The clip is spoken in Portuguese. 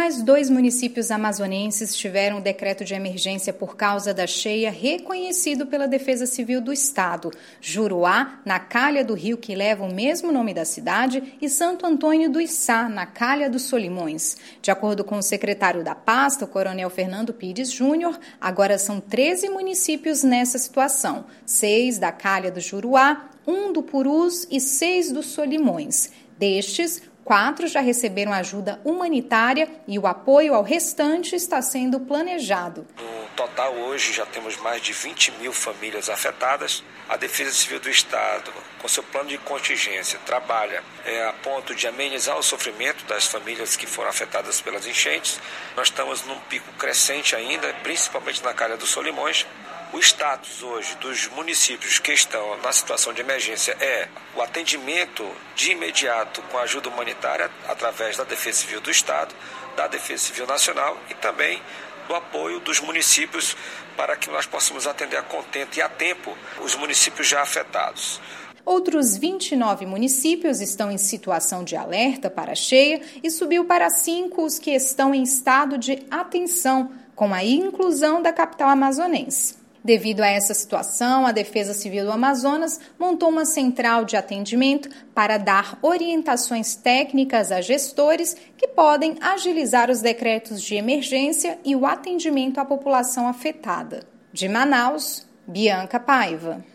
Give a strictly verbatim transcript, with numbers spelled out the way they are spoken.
Mais dois municípios amazonenses tiveram um decreto de emergência por causa da cheia reconhecido pela Defesa Civil do Estado. Juruá, na calha do rio que leva o mesmo nome da cidade, e Santo Antônio do Içá, na calha dos Solimões. De acordo com o secretário da pasta, o coronel Fernando Pires Júnior, agora são treze municípios nessa situação. Seis da calha do Juruá, um do Purus e seis dos Solimões. Destes, quatro já receberam ajuda humanitária e o apoio ao restante está sendo planejado. No total, hoje, já temos mais de vinte mil famílias afetadas. A Defesa Civil do Estado, com seu plano de contingência, trabalha é, a ponto de amenizar o sofrimento das famílias que foram afetadas pelas enchentes. Nós estamos num pico crescente ainda, principalmente na calha dos Solimões. O status hoje dos municípios que estão na situação de emergência é o atendimento de imediato com a ajuda humanitária através da Defesa Civil do Estado, da Defesa Civil Nacional e também do apoio dos municípios para que nós possamos atender a contento e a tempo os municípios já afetados. Outros vinte e nove municípios estão em situação de alerta para a cheia e subiu para cinco os que estão em estado de atenção, com a inclusão da capital amazonense. Devido a essa situação, a Defesa Civil do Amazonas montou uma central de atendimento para dar orientações técnicas a gestores que podem agilizar os decretos de emergência e o atendimento à população afetada. De Manaus, Bianca Paiva.